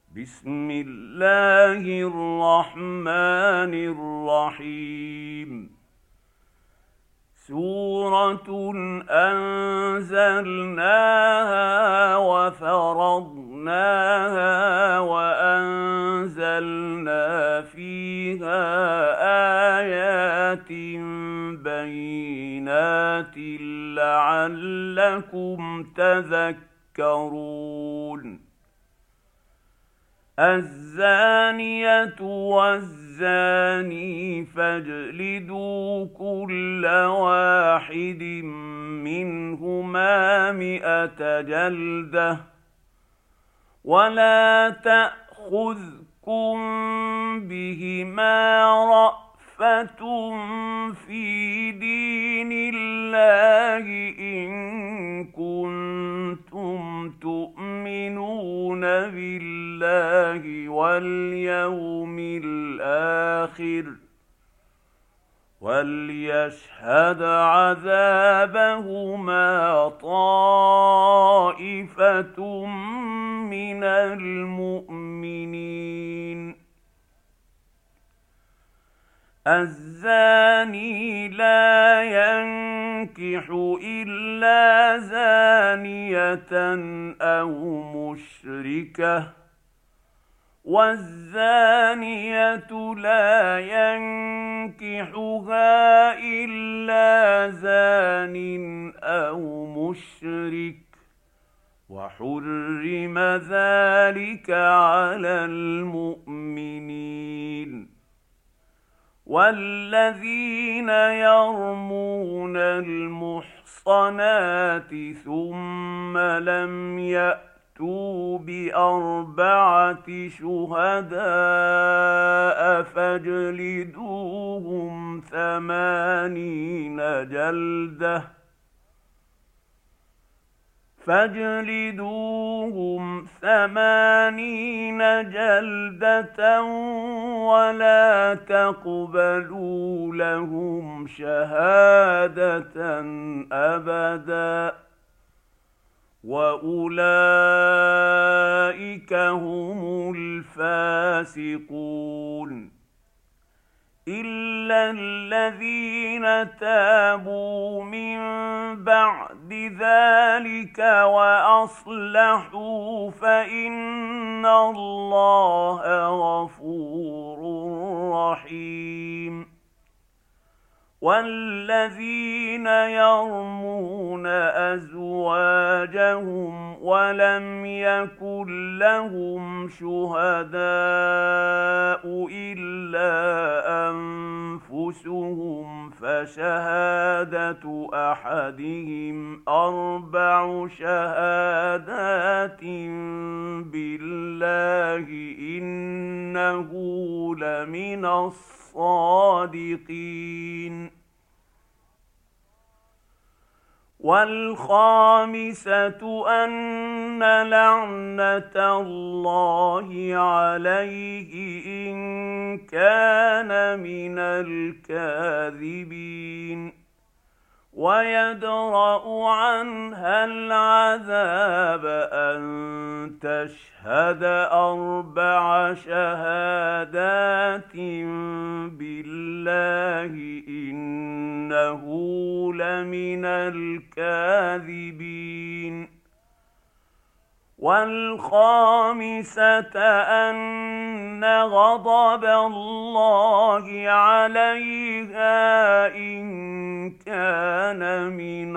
بسم الله الرحمن الرحيم. سورة أنزلناها وفرضناها وأنزلنا فيها آيات بينات لعلكم تذكرون. الزانية والزاني فاجلدوا كل واحد منهما 100 جلدة، ولا تأخذكم بهما رأفة في دين الله إن كنتم تؤمنون بالله واليوم الآخر، وليشهد عذابهما طائفة من المؤمنين. الزاني لا ينكح إلا زانية أو مشركة، والزانية لا ينكحها إلا زان أو مشرك، وحرم ذلك على المؤمنين. والذين يرمون المحصنات ثم لم يأتوا ب4 شهداء فاجلدوهم 80 جلدة ولا تقبلوا لهم شهادة أبدا، وأولئك هم الفاسقون. إلا الذين تابوا من بعد ذلك وأصلحوا فإن الله غفور رحيم. والذين يرمون أزواجهم ولم يكن لهم شهداء إلا أنفسهم فشهادة أحدهم 4 شهادات بالله إنه لمن الصادقين. والخامسة أن لعنة الله عليه إن كان من الكاذبين، ويدرأ عنها العذاب أن تشهد 4 شهادات بالله إنه لمن الكاذبين. والخامسة أن غضب الله عليها إن كان من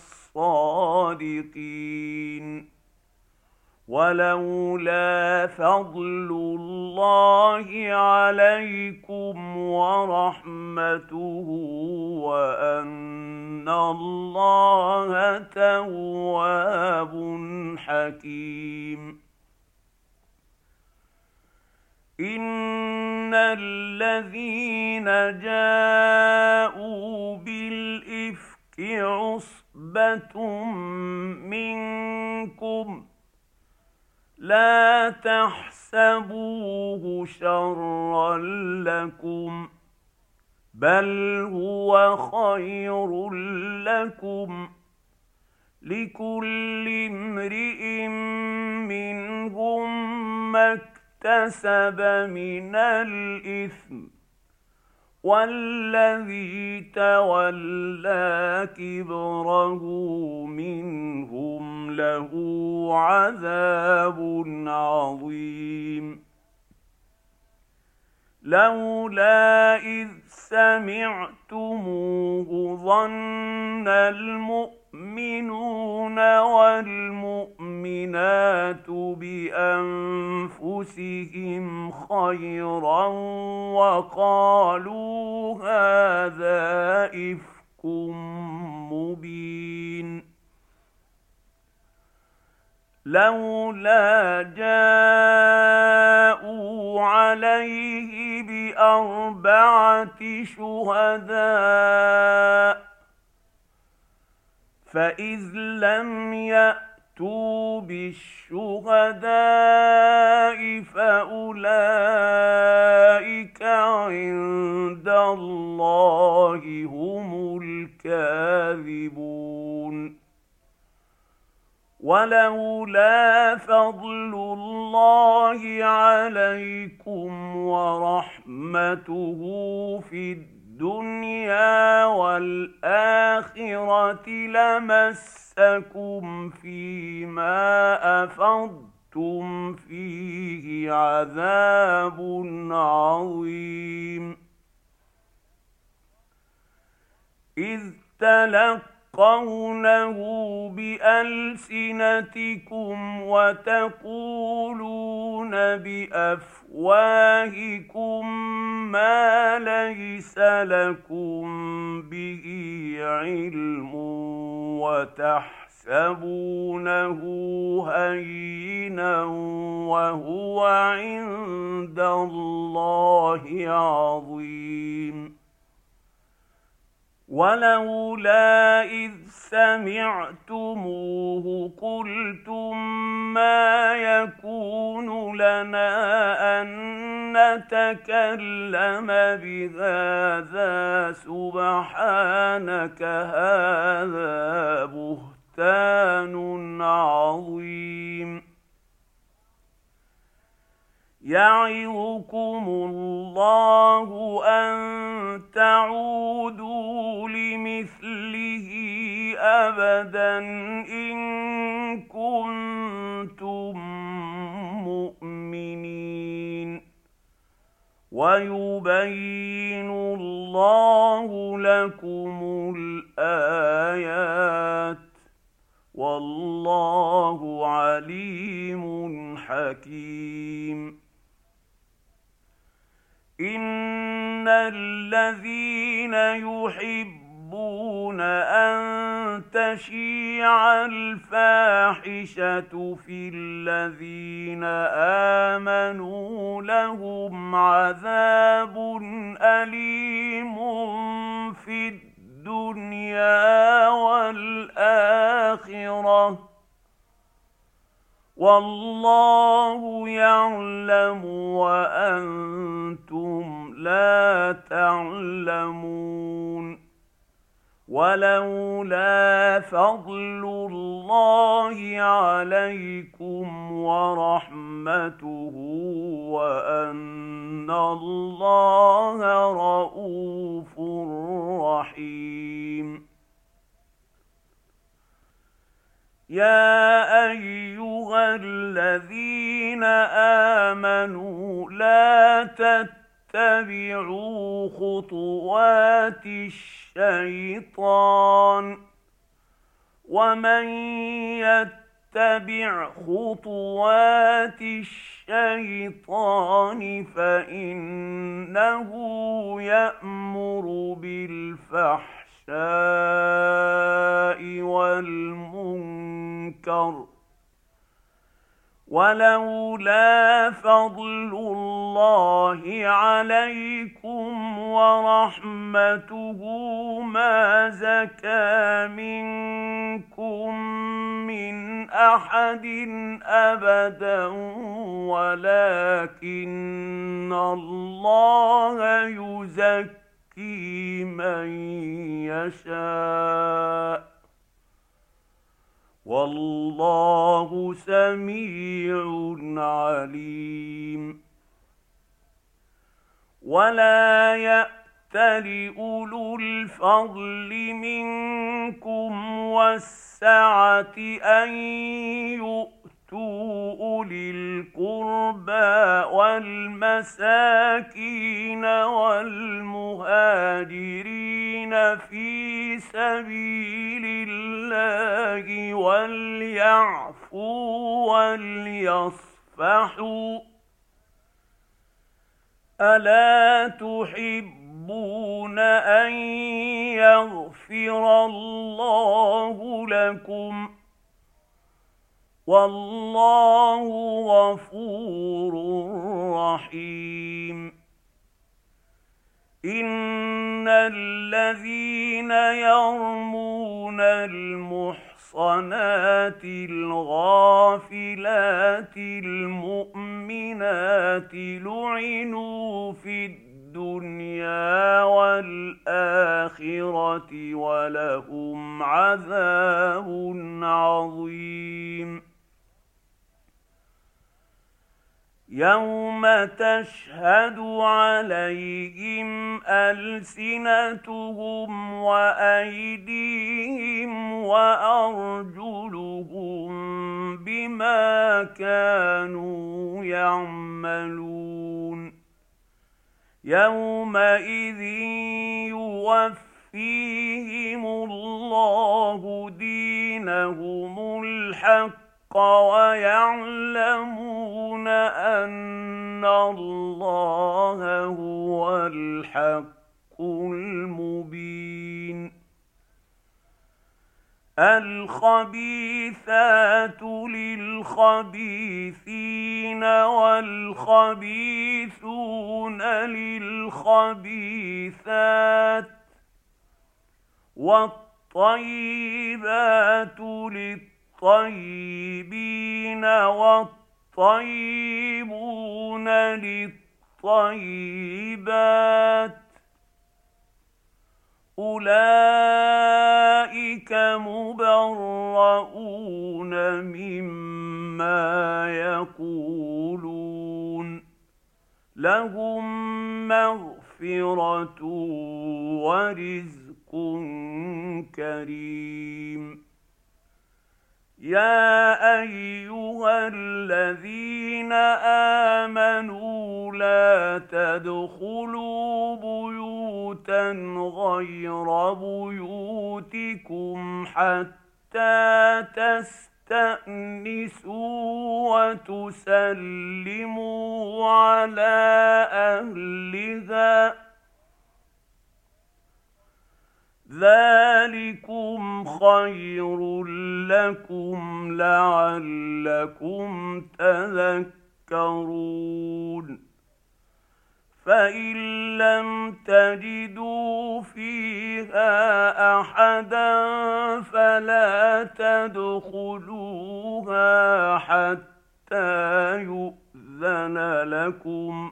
الصادقين. ولولا فضل الله عليكم ورحمته وأن الله تواب حكيم. إن الذين جاءوا بالإفك عصبة منكم لا تحسبوه شرا لكم، بل هو خير لكم، لكل امرئ منهم ما اكتسب من الإثم، والذي تولى كبره منهم له عذاب عظيم. لولا إذ سمعتموه ظن المؤمنون والمؤمنات بأنفسهم خيرا وقالوا هذا إفك مبين. لولا جاءوا عليه بأربعة شهداء فإذ لم يأتوا بالشهداء فأولئك عند الله هم الكاذبون. ولولا فضل الله عليكم ورحمته في الدنيا والآخرة لمسكم فيما أفضتم فيه عذاب عظيم. إذ تلقونه بألسنتكم وتقولون بأفواهكم ما ليس لكم به علم وتحسبونه هينا وهو عند الله عظيم. ولولا إذ سمعتموه قلتم ما يكون لنا أن نتكلم بهذا سبحانك هذا بهتان عظيم. يعظكم الله أن تعودوا لمثله أبدا إن كنتم مؤمنين. ويبين الله لكم الآيات والله عليم حكيم. إن الذين يحبون أن تشيع الفاحشة في الذين آمنوا لهم عذاب أليم في الدنيا والآخرة والله يعلم وأنتم لا تعلمون. ولولا فضل الله عليكم ورحمته وأن الله رءوف رحيم. يا أيها الذين آمنوا لا تتبعوا خطوات الشيطان ومن يتبع خطوات الشيطان فإنه يأمر بالفحشاء والمنكر. ولولا فضل الله عليكم ورحمته ما زكى منكم من أحد أبدا ولكن الله يزكي من يشاء والله سميع عليم. ولا يأتل أولو الفضل منكم والسعة أن يؤتوا أولي القربى والمساكين والمهاجرين في سبيل الله وليعفوا وليصفحوا. ألا تحبون أن يغفر الله لكم؟ والله غفور رحيم. إن الذين يرمون المحصنات الغافلات المؤمنات لعنوا في الدنيا والآخرة ولهم عذاب عظيم. يوم تشهد عليهم ألسنتهم وأيديهم وأرجلهم بما كانوا يعملون. يومئذ يوفيهم الله دينهم الحق ويعلمون أن الله هو الحق المبين. الخبيثات للخبيثين والخبيثون للخبيثات والطيبات للطيبين والطيبون للطيبات. أولئك مبرؤون مما يقولون لهم مغفرة ورزق كريم. يا أيها الذين آمنوا لا تدخلوا بيوتا غير بيوتكم حتى تستأنسوا وتسلموا على أهلها. ذلكم خير لكم لعلكم تذكرون. فإن لم تجدوا فيها أحدا فلا تدخلوها حتى يؤذن لكم.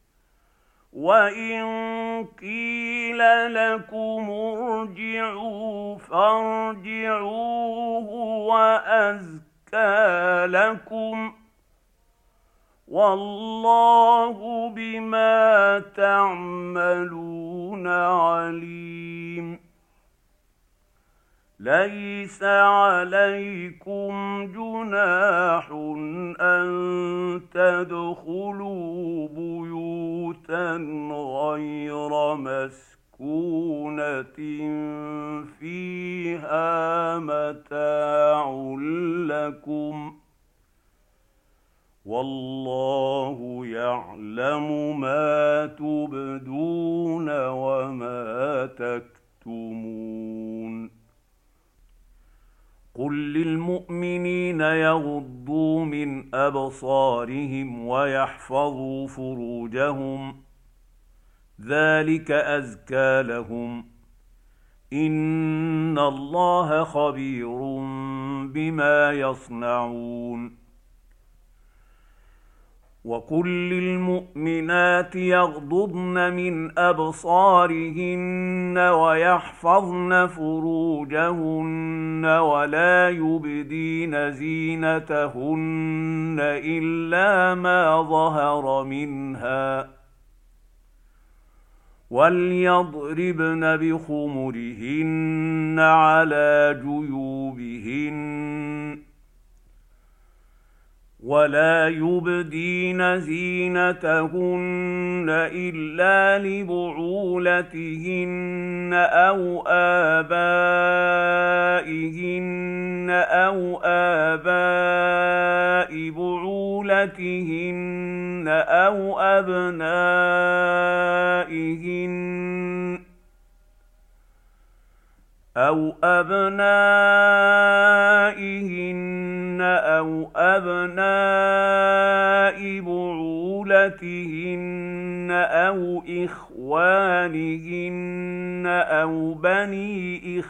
وإن قيل لكم ارجعوا فارجعوا هو أزكى لكم والله بما تعملون عليم. ليس عليكم جناح أن تدخلوا بيوتا غير مسكونة فيها متاع لكم والله يعلم ما تبدون وما تكتمون. قل للمؤمنين يغضوا من أبصارهم ويحفظوا فروجهم ذلك أزكى لهم إن الله خبير بما يصنعون. وقل للمؤمنات يغضضن من أبصارهن ويحفظن فروجهن ولا يبدين زينتهن إلا ما ظهر منها وليضربن بخمرهن على جيوبهن ولا يبدين زينتهن إلا لبعولتهن أو آبائهن أو آباء بعولتهن أو أبنائهن أو أبناء بعولتهن أو إخوانهن أو بني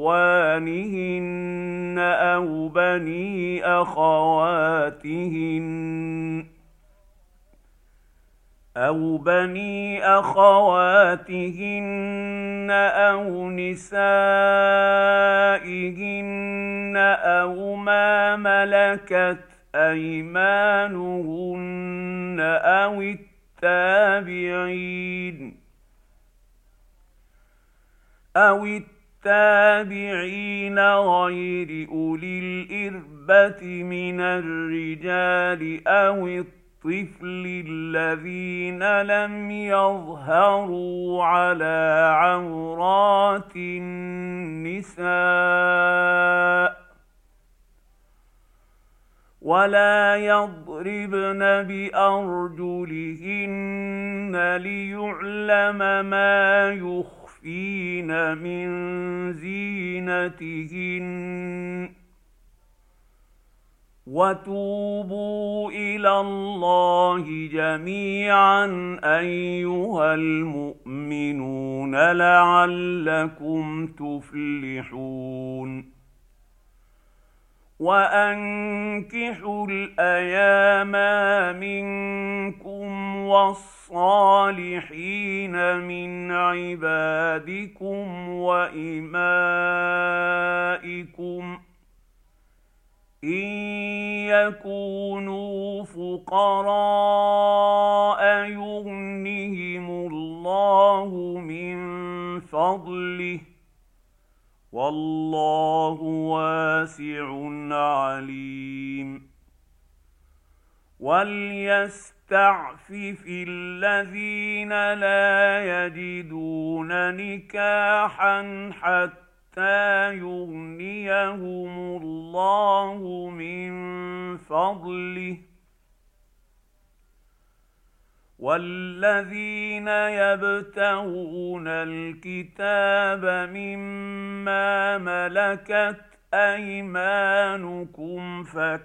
إخوانهن أو بني أخواتهن أو نسائهن أو ما ملكت أيمانهن أو التابعين غير أولي الإربة من الرجال أو الطفل الذين لم يظهروا على عورات النساء ولا يضربن بأرجلهن ليعلم ما يخفين من زينتهن وتوبوا إلى الله جميعا أيها المؤمنون لعلكم تفلحون وأنكحوا الأيام منكم والصالحين من عبادكم وإمائكم إن يكونوا فقراء يغنهم الله من فضله والله واسع عليم وليستعفف الذين لا يجدون نكاحا حتى يغنيهم الله من فضله والذين يبتغون الكتاب مما ملكت أيمانكم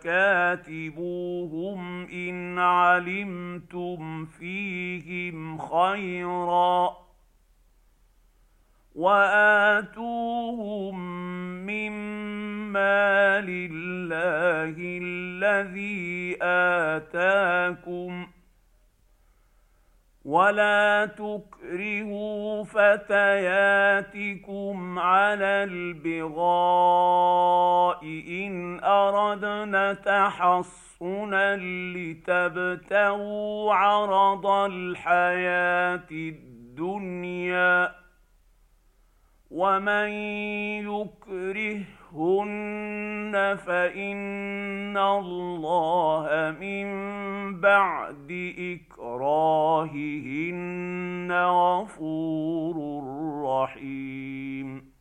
فكاتبوهم إن علمتم فيهم خيرا وآتوهم مما لله الذي آتاكم ولا تكرهوا فتياتكم على البغاء إن أردنا تحصنا لتبتغوا عرض الحياة الدنيا ومن يكرههن فإن الله من بعد إكراههن غفور رحيم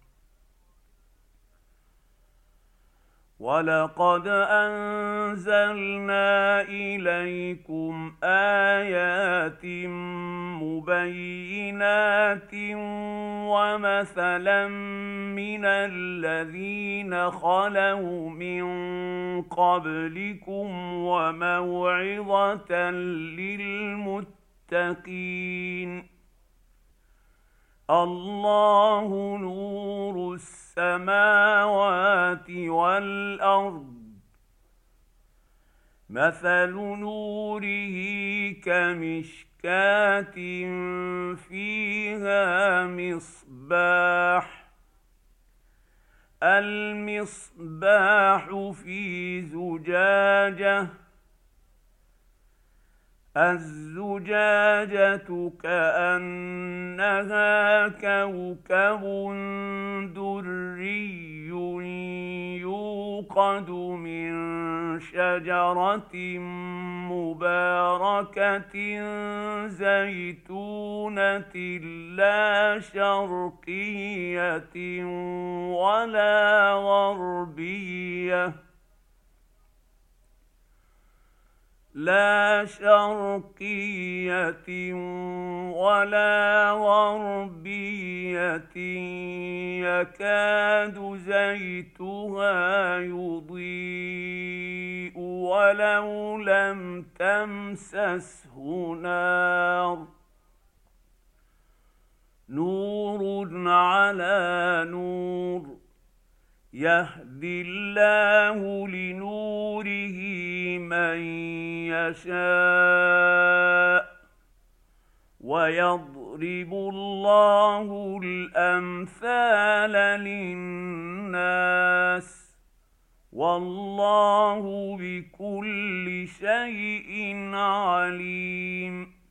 ولقد أنزلنا إليكم آيات مبينات ومثلا من الذين خلوا من قبلكم وموعظة للمتقين الله نور السماوات والأرض مثل نوره كمشكاة فيها مصباح المصباح في زجاجة الزجاجة كأنها كوكب دري يوقد من شجرة مباركة زيتونة لا شرقية ولا غربية ولا غربية يكاد زيتها يضيء ولو لم تمسسه نار نور على نور يهدي الله لنوره من يشاء ويضرب الله الأمثال للناس والله بكل شيء عليم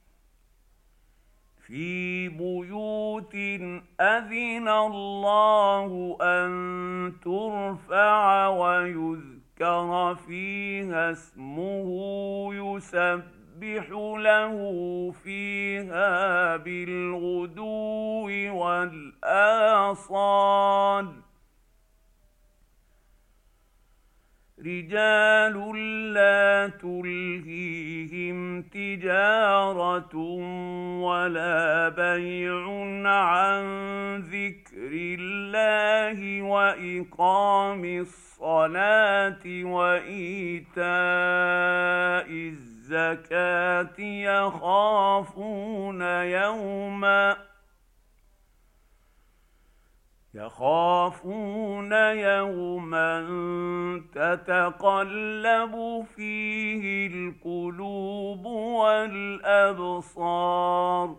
في بيوت أذن الله أن ترفع ويذكر فيها اسمه يسبح له فيها بالغدو والآصال رجال لا تلهيهم تجارة ولا بيع عن ذكر الله وإقام الصلاة وإيتاء الزكاة يخافون يوما تتقلب فيه القلوب والأبصار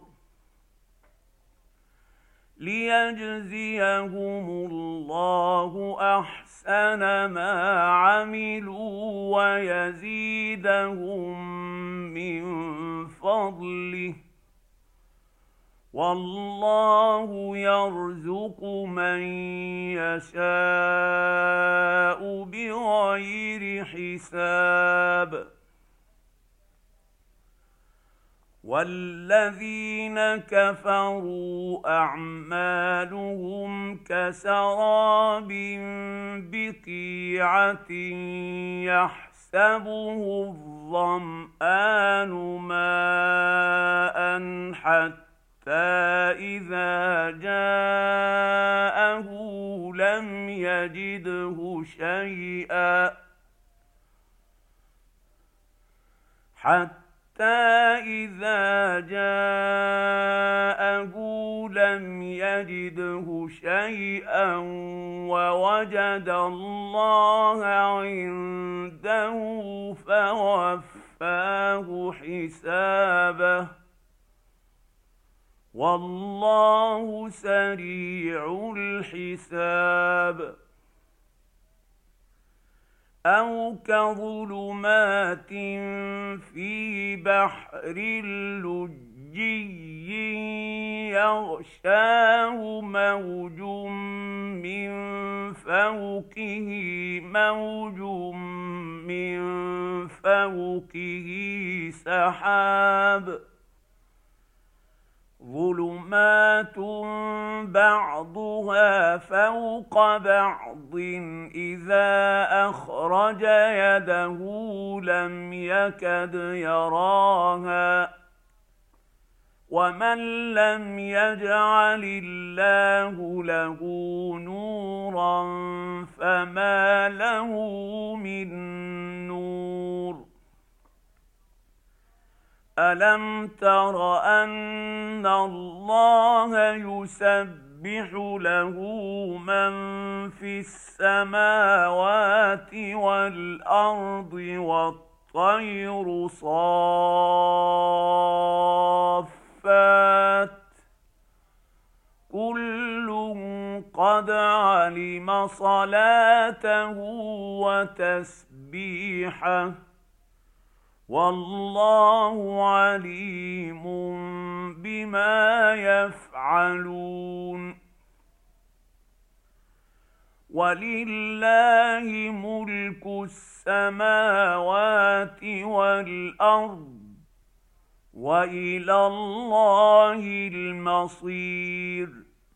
ليجزيهم الله أحسن ما عملوا ويزيدهم من فضله والله يرزق من يشاء بغير حساب والذين كفروا أعمالهم كسراب بقيعة يحسبه الظمآن ماء حتى إذا جاءه لم يجده شيئا ووجد الله عنده فوفاه حسابه والله سريع الحساب أو كظلمات في بحر لجي يغشاه موج من فوقه سحاب ظلمات بعضها فوق بعض إذا أخرج يده لم يكد يراها ومن لم يجعل الله له نورا فما له من نور ألم تر أن الله يسبح له من في السماوات والأرض والطير صافات كل قد علم صلاته وتسبيحه والله عليم بما يفعلون ولله ملك السماوات والأرض وإلى الله المصير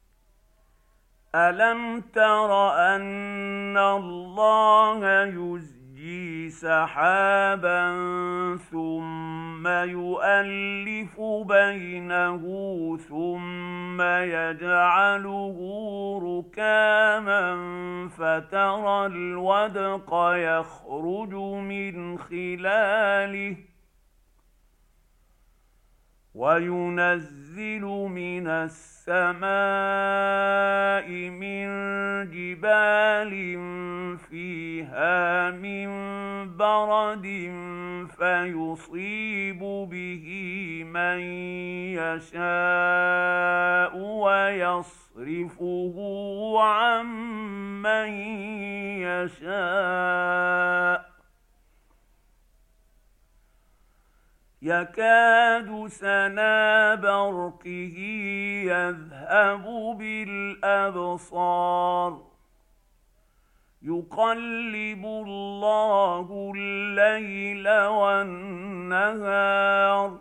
ألم تر أن الله يزجي سحابا ثم يؤلف بينه ثم يجعله ركاما فترى الودق يخرج من خلاله وينزل من السماء من جبال فيها من برد فيصيب به من يشاء ويصرفه عن من يشاء يكاد سنا برقه يذهب بالأبصار يقلب الله الليل والنهار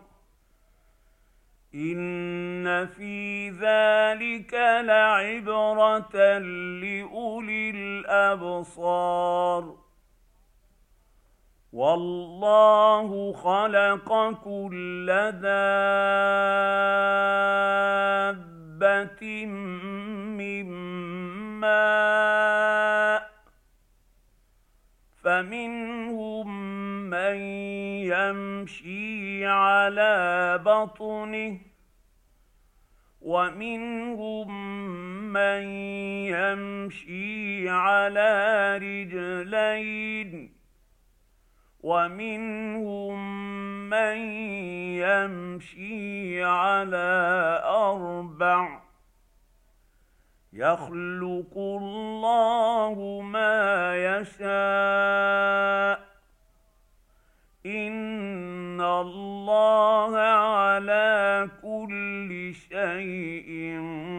إن في ذلك لعبرة لأولي الأبصار والله خلق كل دابة من ماء فمنهم من يمشي على بطنه ومنهم من يمشي على رجلين ومنهم من يمشي على أربع يخلق الله ما يشاء إن الله على كل شيء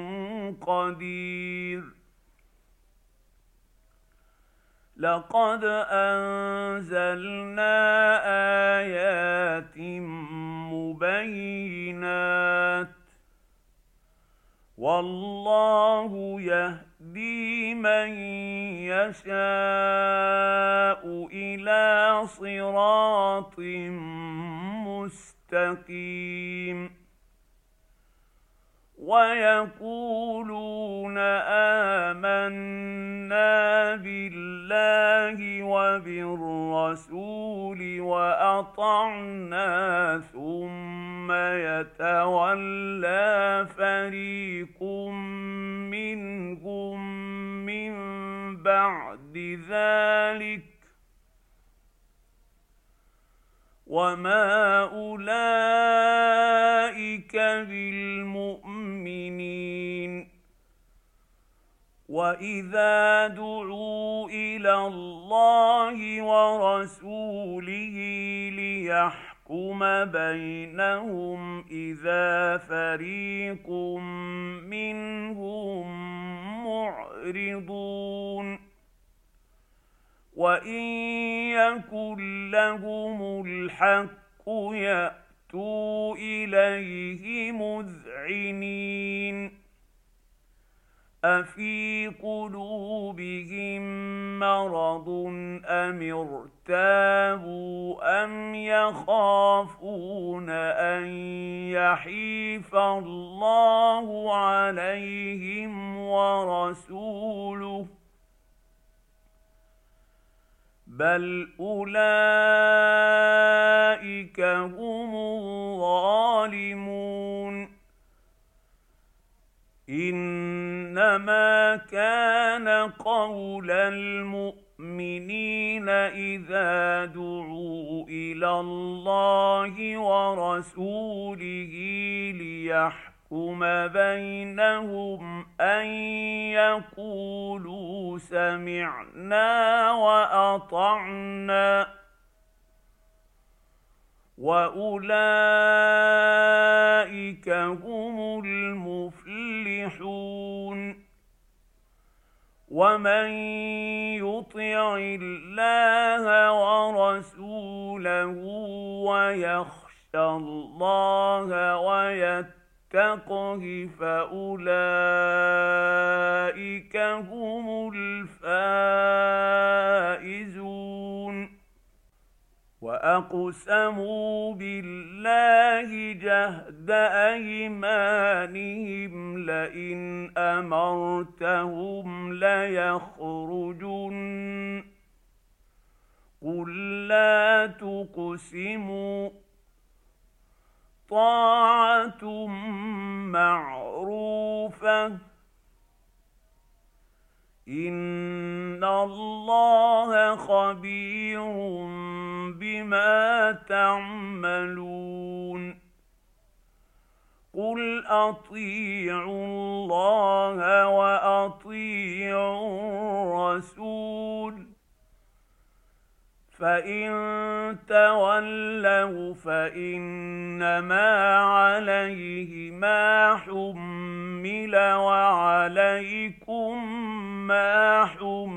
قدير لقد أنزلنا آيات مبينات والله يهدي من يشاء إلى صراط مستقيم ويقولون آمنا بالله وبالرسول وأطعنا ثم يتولى فريق منهم من بعد ذلك وما أولئك بالمؤمنين وإذا دعوا إلى الله ورسوله ليحكم بينهم إذا فريق منهم معرضون وإن يكن لهم الحق يأتوا إليه مذعنين أفي قلوبهم مرض أم ارتابوا أم يخافون أن يحيف الله عليهم ورسوله بل أولئك هم الظالمون إنما كان قول المؤمنين إذا دعوا إلى إلى الله ورسوله ليحكم بينهم أن يقولوا سمعنا وأطعنا وأولئك هم المفلحون. ومن يطع الله ورسوله ويخشى الله ويتقه فأولئك هم الفائزون. وأقسموا بالله جهد أيمانهم لئن أمرتهم ليخرجن قل لا تقسموا طاعة معروفة إن الله خبير بما تعملون. قل أطيعوا الله وأطيعوا الرسول فإن تولوا فإنما عليه ما حمل وعليكم ما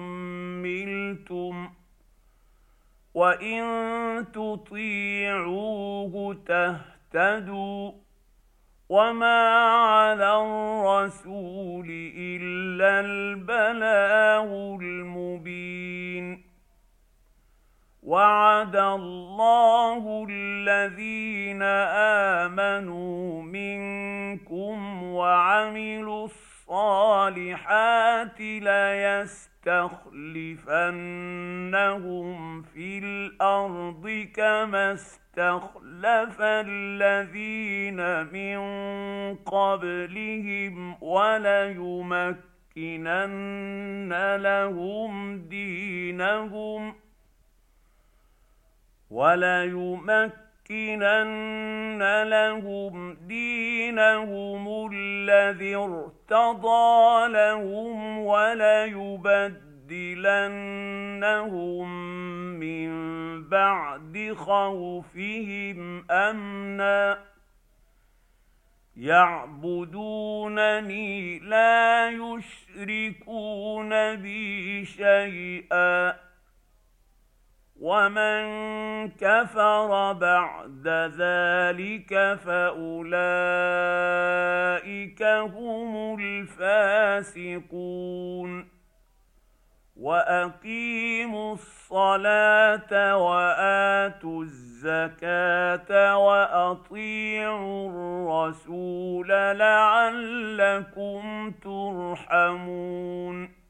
حملتم وإن تطيعوه تهتدوا وما على الرسول إلا البلاغ المبين. وعد الله الذين آمنوا منكم وعملوا الصالحات ليستخلفنهم في الأرض كما استخلف الذين من قبلهم وليمكنن لهم دينهم الذي ارتضى لهم وليبدلنهم من بعد خوفهم أمنا يعبدونني لا يشركون بي شيئا ومن كفر بعد ذلك فأولئك هم الفاسقون. وأقيموا الصلاة وآتوا الزكاة وأطيعوا الرسول لعلكم ترحمون.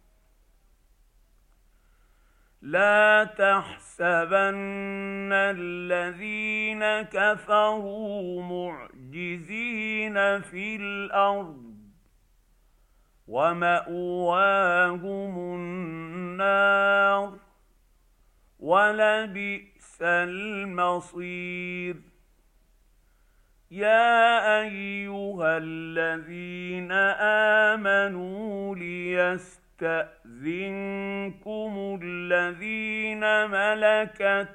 لا تحسبن الذين كفروا معجزين في الأرض ومأواهم النار ولبئس المصير. يا أيها الذين آمنوا ليستأذنكم الذين ملكت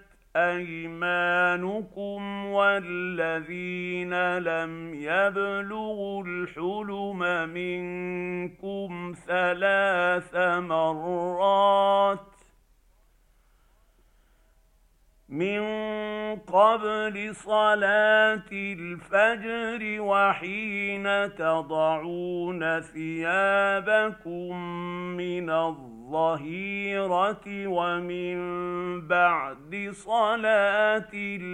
أيمانكم والذين لم يبلغوا الحلم منكم 3 مرات من قبل صلاة الفجر وحين تضعون ثيابكم من الظهيرة ومن بعد صلاة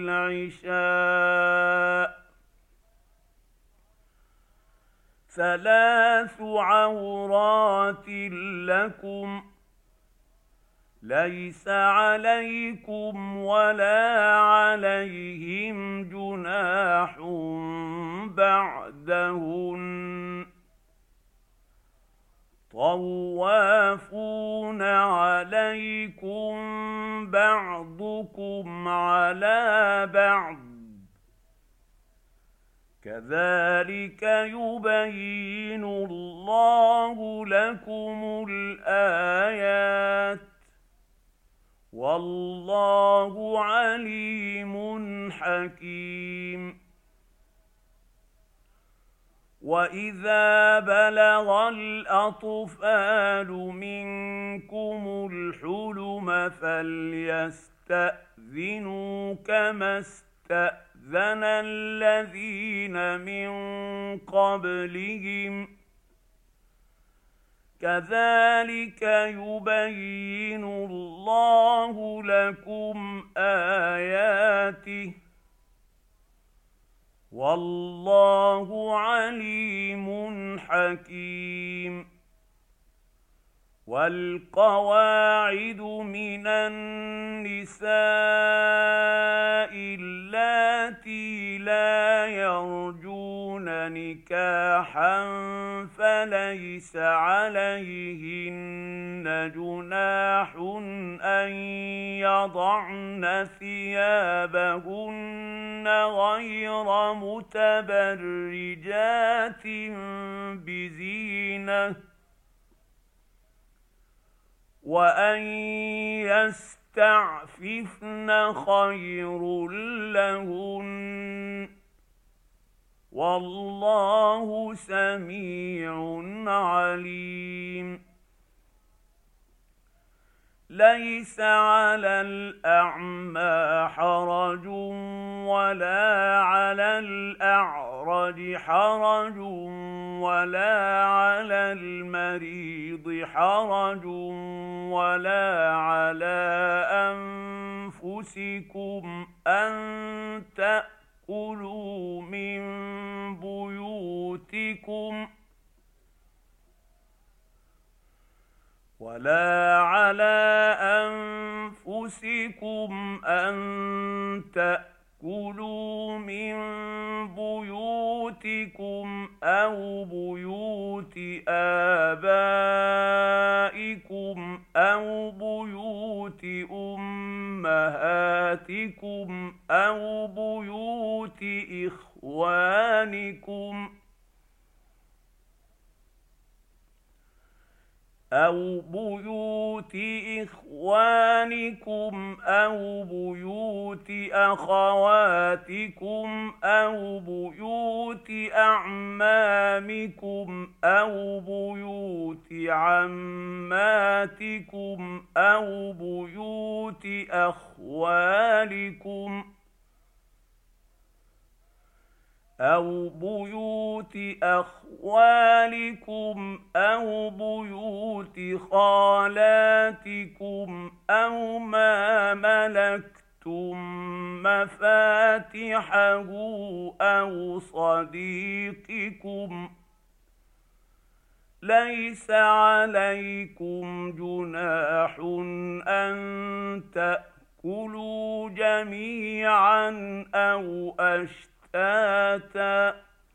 العشاء 3 عورات لكم ليس عليكم ولا عليهم جناح بعدهن طوافون عليكم بعضكم على بعض كذلك يبين الله لكم الآيات والله عليم حكيم. وإذا بلغ الأطفال منكم الحلم فليستأذنوا كما استأذن الذين من قبلهم كذلك يبين الله لكم آياته والله عليم حكيم. والقواعد من النساء اللاتي لا يرجون نكاحا فليس عليهن جناح أن يضعن ثيابهن غير متبرجات بزينة وأن يستعففن خير لهن والله سميع عليم. ليس على الأعمى حرج ولا على الأعرج حرج ولا على المريض حرج ولا على أنفسكم أن تأكلوا من بيوتكم أو بيوت آبائكم أو بيوت أمهاتكم أو بيوت إخوانكم أو بيوت أخواتكم أو بيوت أعمامكم أو بيوت عماتكم أو بيوت أخوالكم أو بيوت أخوالكم أو بيوت خالاتكم أو ما ملكتم مفاتحه أو صديقكم ليس عليكم جناح أن تأكلوا جميعا أو أشتاتا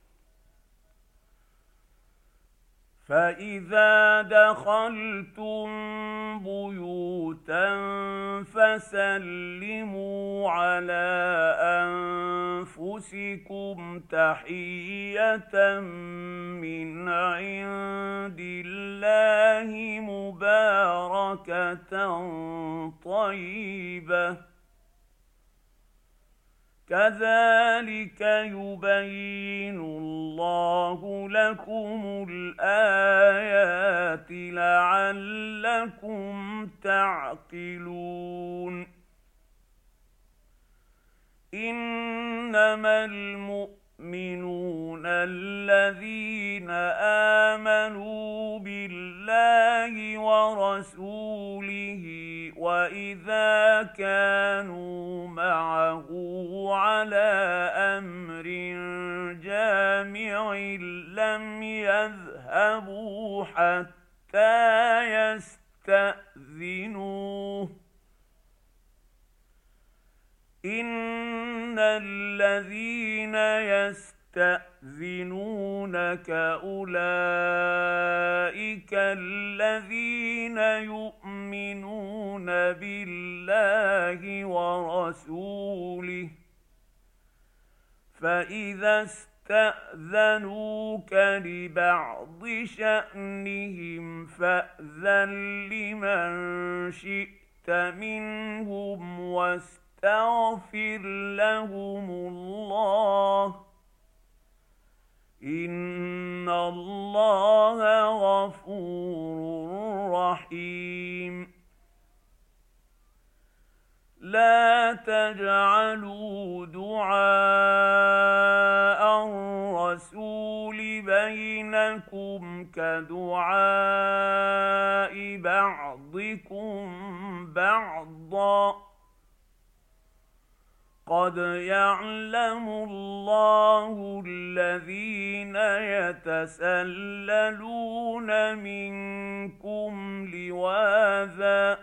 فإذا دخلتم بيوتا فسلموا على أنفسكم تحية من عند الله مباركة طيبة كذلك يبين الله لكم الآيات لعلكم تعقلون إنما المؤمنون الذين آمنوا بالله ورسوله وإذا كانوا معه على أمر جامع لم يذهبوا حتى يستأذنوه إن الذين يستأذنونك أولئك الذين يؤمنون بالله ورسوله فإذا استأذنوك لبعض شأنهم فأذن لمن شئت منهم واستغفر لهم الله إن الله غفور رحيم. لا تجعلوا دعاء الرسول بينكم كدعاء بعضكم بعضا قد يعلم الله الذين يتسللون منكم لواذا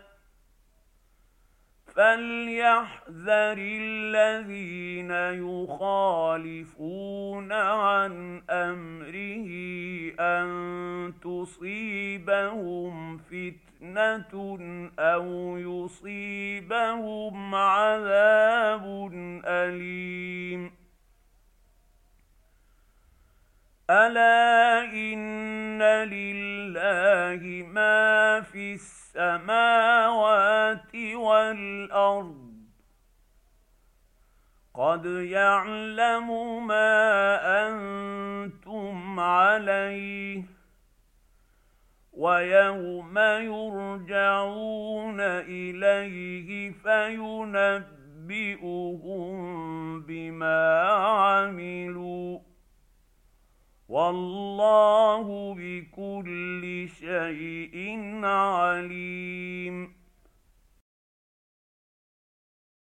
فليحذر الذين يخالفون عن أمره أن تصيبهم فتنة أو يصيبهم عذاب أليم. ألا إن لله ما في السماوات والأرض قد يعلم ما أنتم عليه ويوم يرجعون إليه فينبئهم بما عملوا والله بكل شيء عليم.